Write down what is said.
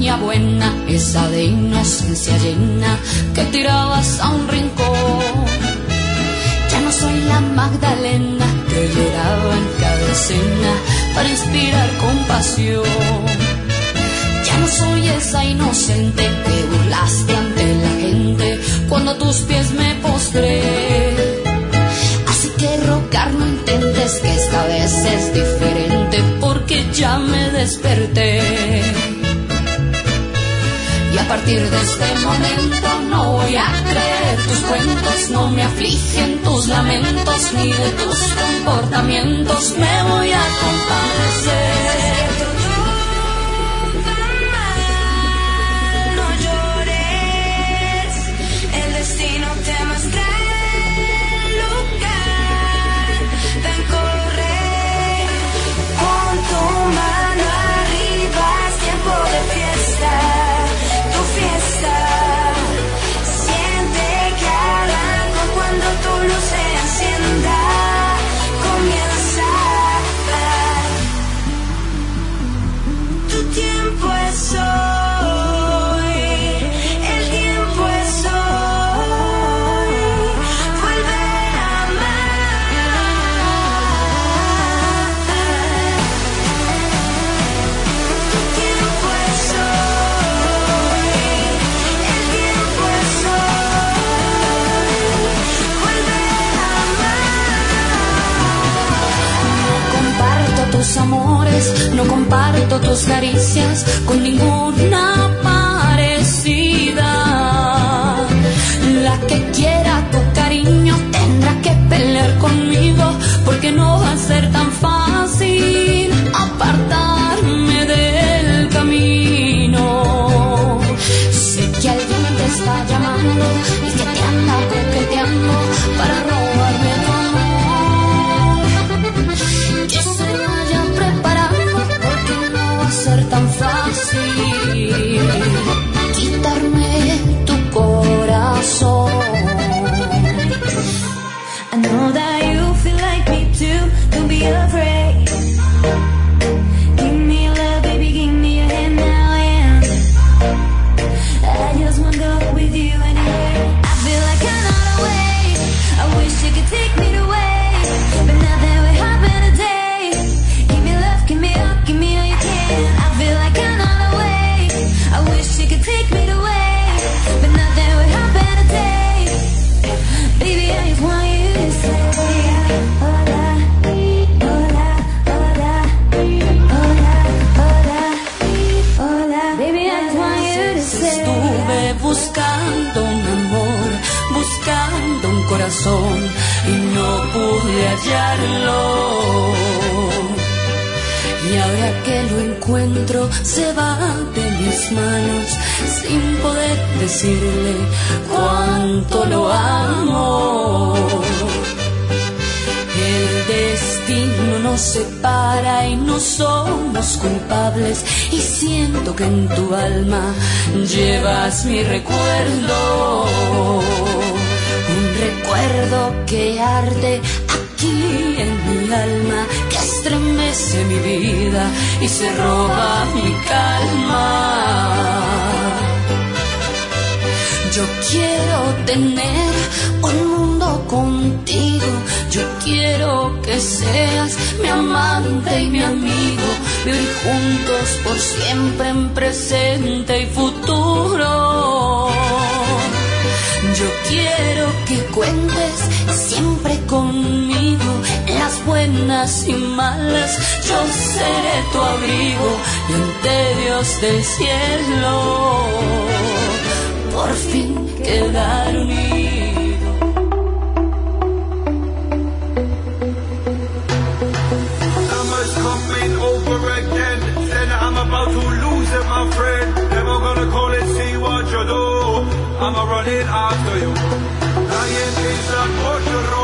niña buena, esa de inocencia llena que tirabas a un rincón. Ya no soy la Magdalena que lloraba en cada escena para inspirar compasión. Ya no soy esa inocente que burlaste ante la gente cuando a tus pies me postré. Así que rogar no intentes, que esta vez es diferente, porque ya me desperté. Y a partir de este momento no voy a creer tus cuentos, no me afligen tus lamentos, ni de tus comportamientos me voy a compadecer. No llores, el destino te muestra el lugar. Ven, corre, con tu mano arriba, es tiempo de fiesta. Siente que arranco cuando tu luz se encienda. Comienza. Tu tiempo es hoy. El tiempo es hoy. Vuelve a amar. Tu tiempo es hoy. Tus amores, no comparto tus caricias con ninguna parecida. La que quiera tu cariño tendrá que pelear conmigo, porque no va a ser tan fácil apartarme del camino. Sé que alguien te está llamando y que te anda coqueteando para robarme tu amor. Ser tan fácil quitarme tu corazón. I know that you feel like me too. Don't be afraid. Give me your love, baby, give me your hand now, and I just wanna go with you anywhere. I feel like I'm on a wave. I wish you could take me away, but nothing will happen today. Give me love, give me up, give me all you can. I feel like I'm on a wave. I wish you could take me away, but nothing will happen today. Baby, I just want you to say hola, hola, hola, hola, hola, hola. Baby, I just want you to say. Estuve buscando un amor, buscando un corazón y no pude hallarlo. Y ahora que lo encuentro se va de mis manos sin poder decirle cuánto lo amo. El destino nos separa y no somos culpables, y siento que en tu alma llevas mi recuerdo. Un recuerdo que arde aquí en mi alma, que estremece mi vida y se roba mi calma. Yo quiero tener un mundo contigo, yo quiero que seas mi amante y mi amigo, vivir juntos por siempre en presente y futuro. Yo quiero que cuentes siempre conmigo, en las buenas y malas yo seré tu abrigo, y ante Dios del cielo por fin quedar unido. Summer's coming over again, then I'm about to lose it, my friend. Never gonna call and see what you do, I'm running after you. Lying is a torture.